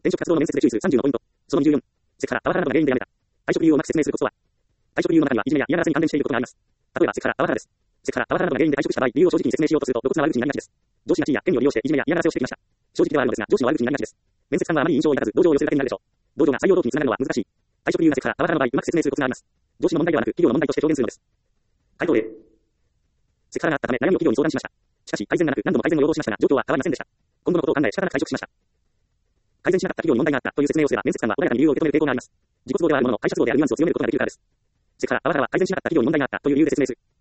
転職活動の面接で注意する30のポイント。その24。セクハラ、パワハラなどが原因でやめた。退職理由をうまく説明するコツとは。退職理由の中にはいじめや嫌がらせに関連していることがあります。例えばセクハラ、パワハラです。セクハラ、パワハラなどが原因で退職した場合、理由を正直に説明しようとすると露骨な悪口になりがちです。上司が地位や権利を利用していじめや嫌がらせをしてきました。正直ではあるのですが、上司の悪口になりがちです。面接官はあまり印象を抱かず、同情を寄せるだけになるでしょう。同情が採用動機につながるのは難しい。退職理由がセクハラ、パワハラの場合、うまく説明するコツがあります。上司の問題ではなく、企業の問題として表現するのです。回答 A。セクハラがあったため悩みを企業に相談しました。しかし、改善がなく何度も改善を要望しましたが、状況は変わりませんでした。今後のことを考え、仕方なく退職しました。改善しなかった企業に問題があったという説明をすれば、面接官は穏やかに理由を受け止める傾向があります。自己都合ではあるものの、会社都合であるニュアンスを強めることができるからです。セクハラ、パワハラは改善しなかった企業に問題があったという理由で説明する。